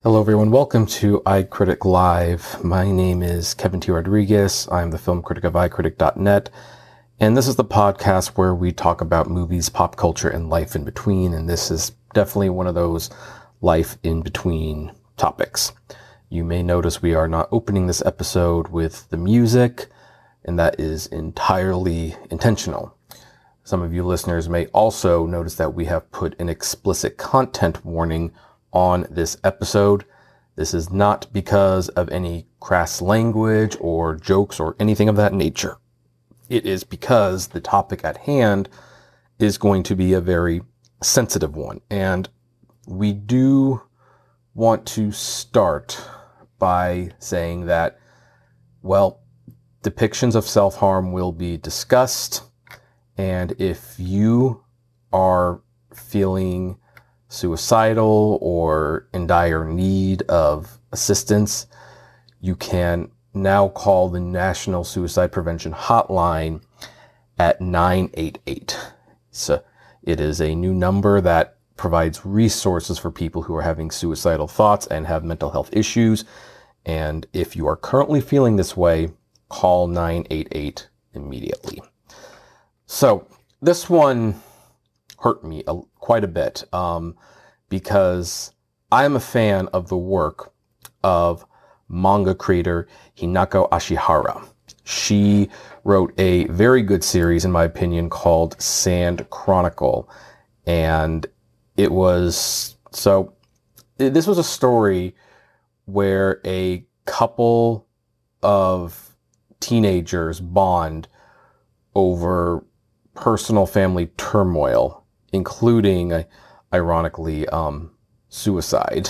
Hello, everyone. Welcome to iCritic Live. My name is Kevin T. Rodriguez. I'm the film critic of iCritic.net. And this is the podcast where we talk about movies, pop culture, and life in between. And this is definitely one of those life in between topics. You may notice we are not opening this episode with the music, and that is entirely intentional. Some of you listeners may also notice that we have put an explicit content warning on this episode. This is not because of any crass language or jokes or anything of that nature. It is because the topic at hand is going to be a very sensitive one. And we do want to start by saying that, well, depictions of self-harm will be discussed. And if you are feeling suicidal or in dire need of assistance, you can now call the National Suicide Prevention Hotline at 988. So it is a new number that provides resources for people who are having suicidal thoughts and have mental health issues. And if you are currently feeling this way, call 988 immediately. So this one hurt me quite a bit because I am a fan of the work of manga creator Hinako Ashihara. She wrote a very good series, in my opinion, called Sand Chronicle. And this was a story where a couple of teenagers bond over personal family turmoil, including, ironically, suicide.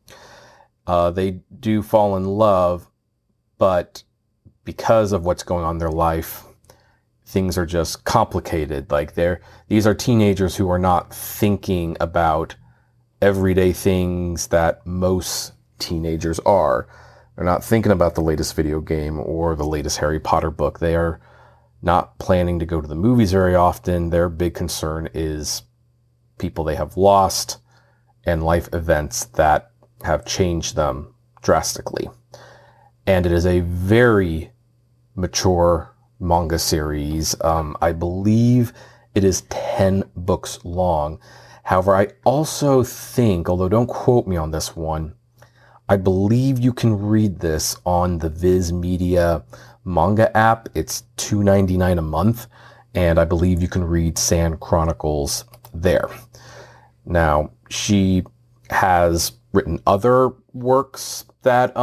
They do fall in love, but because of what's going on in their life, things are just complicated. These are teenagers who are not thinking about everyday things that most teenagers are. They're not thinking about the latest video game or the latest Harry Potter book. They are not planning to go to the movies very often. Their big concern is people they have lost and life events that have changed them drastically. And it is a very mature manga series. I believe it is 10 books long. However, I also think, although don't quote me on this one, I believe you can read this on the Viz Media manga app. It's $2.99 a month, and I believe you can read Sand Chronicles there. Now, she has written other works that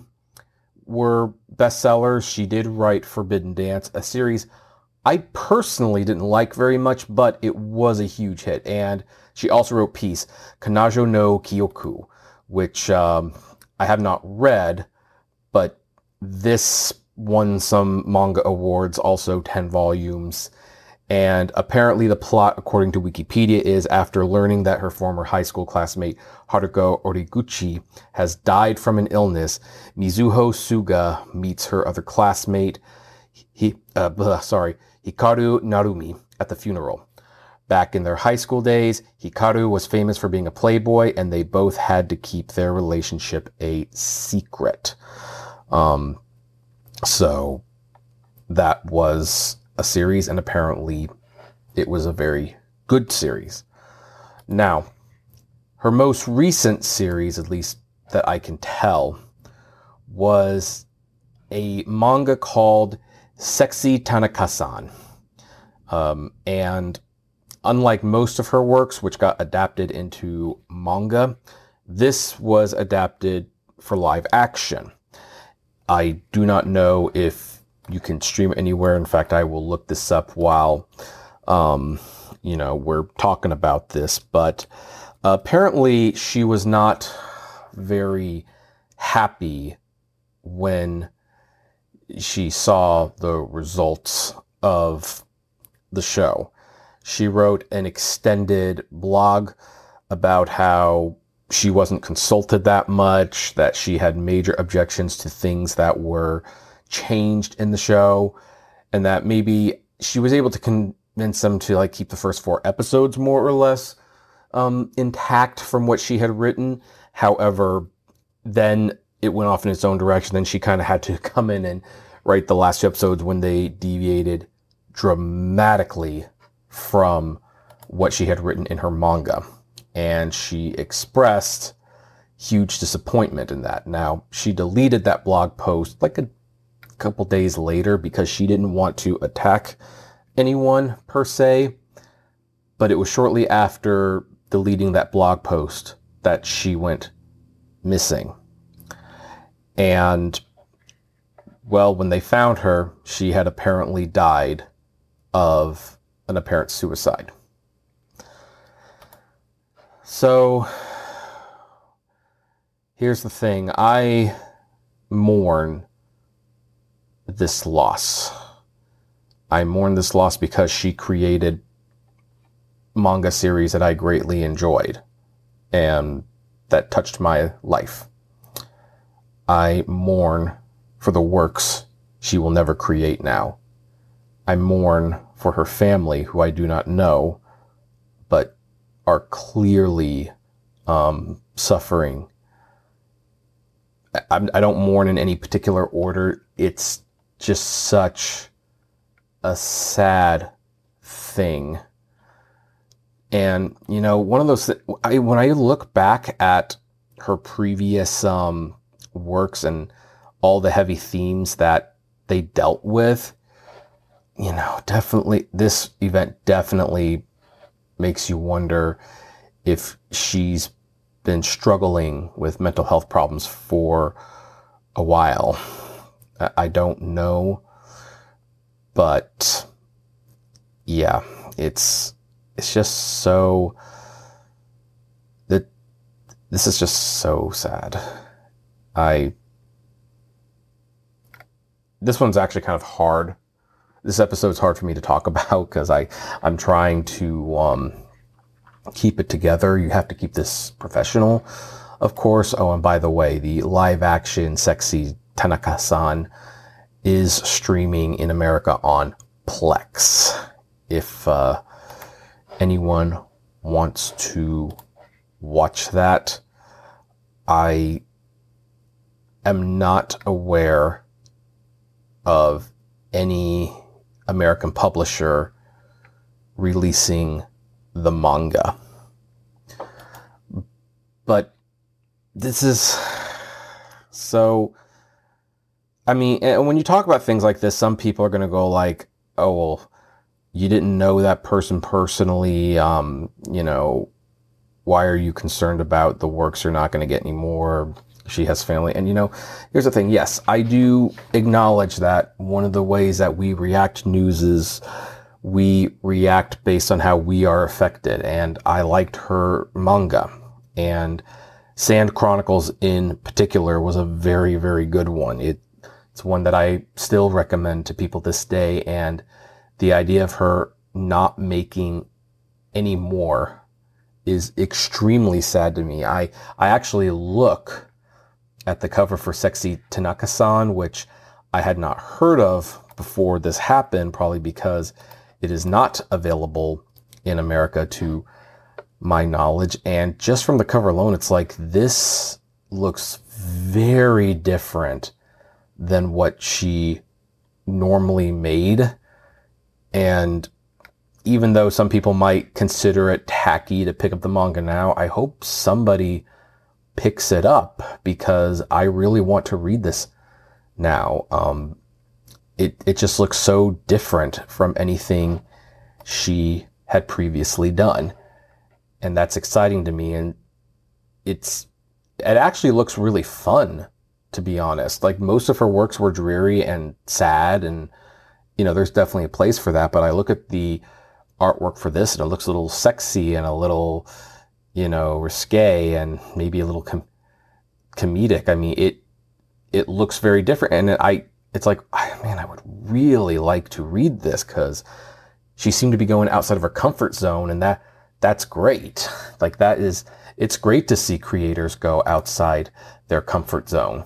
were bestsellers. She did write Forbidden Dance, a series I personally didn't like very much, but it was a huge hit. And she also wrote Peace, Kanajo no Kyoku, which I have not read, but this won some manga awards, also 10 volumes. And apparently the plot, according to Wikipedia, is after learning that her former high school classmate, Haruko Origuchi, has died from an illness, Mizuho Suga meets her other classmate, Hikaru Narumi, at the funeral. Back in their high school days, Hikaru was famous for being a playboy, and they both had to keep their relationship a secret. So that was a series, and apparently it was a very good series. Now, her most recent series, at least that I can tell, was a manga called Sexy Tanaka-san. And unlike most of her works, which got adapted into manga, this was adapted for live action. I do not know if you can stream it anywhere. In fact, I will look this up while, we're talking about this. But apparently she was not very happy when she saw the results of the show. She wrote an extended blog about how she wasn't consulted that much, that she had major objections to things that were changed in the show, and that maybe she was able to convince them to keep the first 4 episodes more or less intact from what she had written. However, then it went off in its own direction. Then she kind of had to come in and write the last two episodes when they deviated dramatically from what she had written in her manga. And she expressed huge disappointment in that. Now, she deleted that blog post like a couple days later because she didn't want to attack anyone per se. But it was shortly after deleting that blog post that she went missing. And, well, when they found her, she had apparently died of an apparent suicide. So, here's the thing. I mourn this loss. I mourn this loss because she created manga series that I greatly enjoyed and that touched my life. I mourn for the works she will never create now. I mourn for her family, who I do not know, but are clearly suffering. I don't mourn in any particular order. It's just such a sad thing. And, you know, one of those, when I look back at her previous works and all the heavy themes that they dealt with, you know, definitely, this event definitely makes you wonder if she's been struggling with mental health problems for a while. I don't know, but yeah, it's just so that this is just so sad. This one's actually kind of hard. This episode's hard for me to talk about because I'm trying to keep it together. You have to keep this professional, of course. Oh, and by the way, the live action Sexy Tanaka-san is streaming in America on Plex. If anyone wants to watch that, I am not aware of any American publisher releasing the manga. But this is so, I mean, and when you talk about things like this, some people are going to go like, oh, well, you didn't know that person personally. You know, why are you concerned about the works you're not going to get any more? She has family. And, you know, here's the thing. Yes, I do acknowledge that one of the ways that we react to news is we react based on how we are affected. And I liked her manga. And Sand Chronicles in particular was a very, very good one. It's one that I still recommend to people this day. And the idea of her not making any more is extremely sad to me. I actually look at the cover for Sexy Tanaka-san, which I had not heard of before this happened, probably because it is not available in America to my knowledge. And just from the cover alone, it's like, this looks very different than what she normally made. And even though some people might consider it tacky to pick up the manga now, I hope somebody picks it up because I really want to read this now. It just looks so different from anything she had previously done. And that's exciting to me. And it actually looks really fun, to be honest. Like, most of her works were dreary and sad, and, you know, there's definitely a place for that. But I look at the artwork for this and it looks a little sexy and a little, you know, risque and maybe a little comedic. I mean, it looks very different. And it's like, man, I would really like to read this because she seemed to be going outside of her comfort zone, and that's great. Like, it's great to see creators go outside their comfort zone.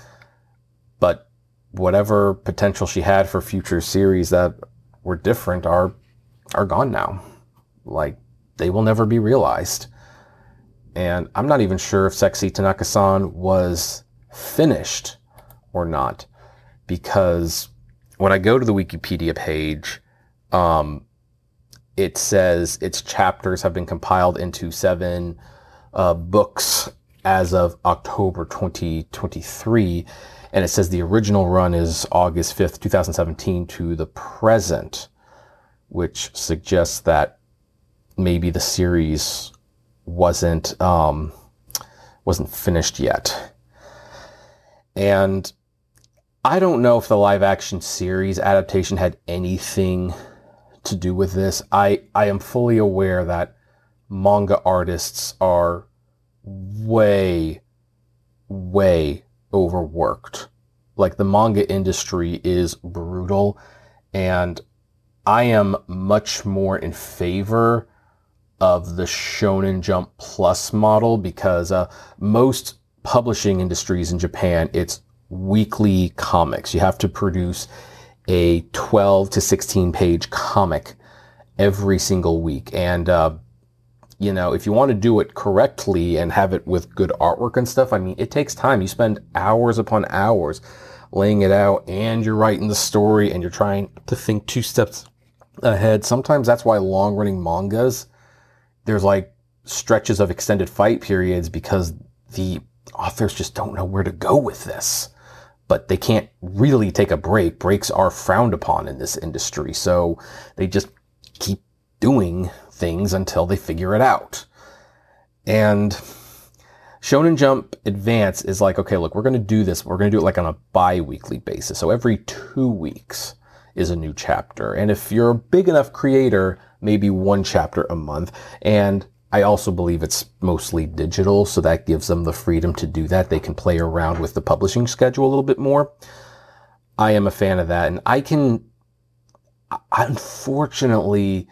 But whatever potential she had for future series that were different are gone now. Like, they will never be realized. And I'm not even sure if Sexy Tanaka-san was finished or not, because when I go to the Wikipedia page, it says its chapters have been compiled into 7 books as of October 2023. And it says the original run is August 5th, 2017 to the present, which suggests that maybe the series wasn't finished yet. And I don't know if the live action series adaptation had anything to do with this. I am fully aware that manga artists are way overworked. Like, the manga industry is brutal, and I am much more in favor of the Shonen Jump Plus model, because most publishing industries in Japan, it's weekly comics. You have to produce a 12 to 16 page comic every single week. And, if you want to do it correctly and have it with good artwork and stuff, I mean, it takes time. You spend hours upon hours laying it out, and you're writing the story, and you're trying to think 2 steps ahead. Sometimes that's why long running mangas, there's like stretches of extended fight periods, because the authors just don't know where to go with this. But they can't really take a break. Breaks are frowned upon in this industry. So they just keep doing things until they figure it out. And Shonen Jump Advance is like, okay, look, we're going to do this. We're going to do it like on a bi-weekly basis. So every 2 weeks is a new chapter. And if you're a big enough creator, maybe 1 chapter a month. And I also believe it's mostly digital, so that gives them the freedom to do that. They can play around with the publishing schedule a little bit more. I am a fan of that. And unfortunately,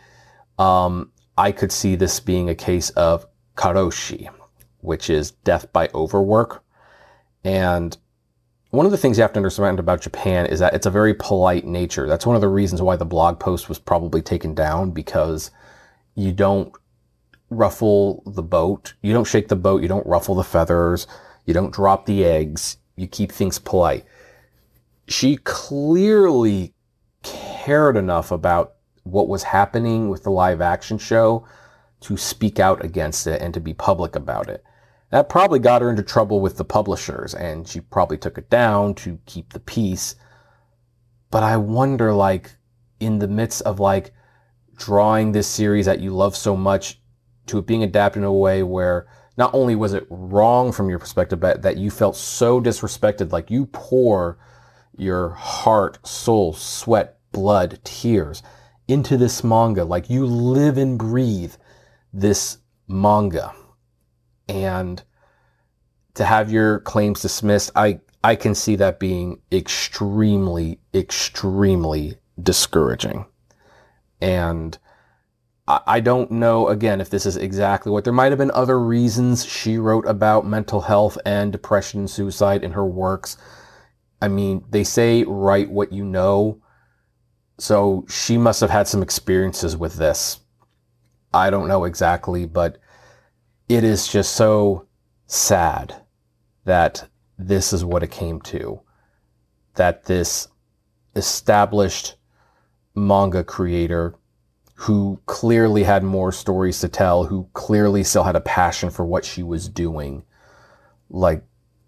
I could see this being a case of karoshi, which is death by overwork. And one of the things you have to understand about Japan is that it's a very polite nature. That's one of the reasons why the blog post was probably taken down, because you don't ruffle the boat. You don't shake the boat. You don't ruffle the feathers. You don't drop the eggs. You keep things polite. She clearly cared enough about what was happening with the live action show to speak out against it and to be public about it. That probably got her into trouble with the publishers, and she probably took it down to keep the peace. But I wonder, like, in the midst of like drawing this series that you love so much to it being adapted in a way where not only was it wrong from your perspective, but that you felt so disrespected, like you pour your heart, soul, sweat, blood, tears into this manga, like you live and breathe this manga. And to have your claims dismissed, I can see that being extremely, extremely discouraging. And I don't know, again, if this is exactly what. There might have been other reasons she wrote about mental health and depression and suicide in her works. I mean, they say write what you know. So she must have had some experiences with this. I don't know exactly, but it is just so sad that this is what it came to. That this established manga creator who clearly had more stories to tell, who clearly still had a passion for what she was doing, like,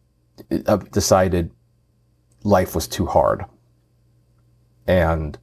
decided life was too hard. And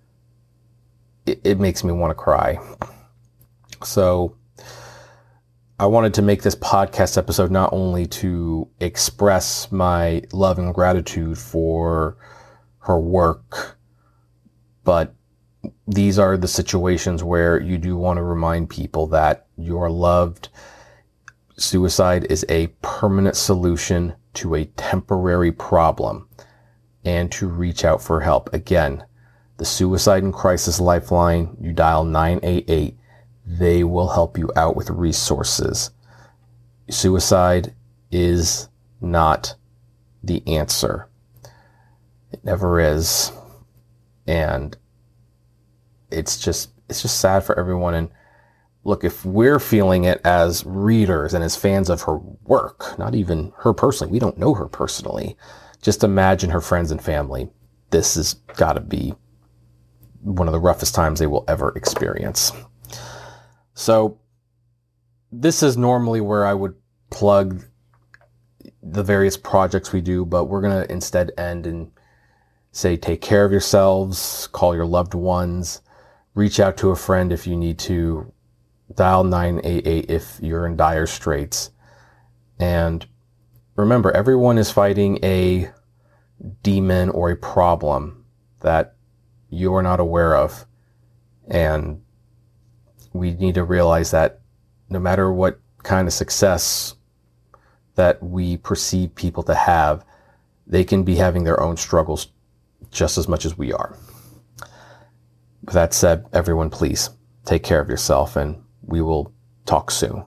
it makes me want to cry. So I wanted to make this podcast episode not only to express my love and gratitude for her work, but these are the situations where you do want to remind people that you are loved. Suicide is a permanent solution to a temporary problem, and to reach out for help. Again, the Suicide and Crisis Lifeline, you dial 988. They will help you out with resources. Suicide is not the answer. It never is. And it's just sad for everyone. And look, if we're feeling it as readers and as fans of her work, not even her personally, we don't know her personally. Just imagine her friends and family. This has got to be one of the roughest times they will ever experience. So this is normally where I would plug the various projects we do, but we're going to instead end and say, take care of yourselves, call your loved ones, reach out to a friend if you need to, dial 988 if you're in dire straits. And remember, everyone is fighting a demon or a problem that you are not aware of. And we need to realize that no matter what kind of success that we perceive people to have, they can be having their own struggles just as much as we are. With that said, everyone, please take care of yourself, and we will talk soon.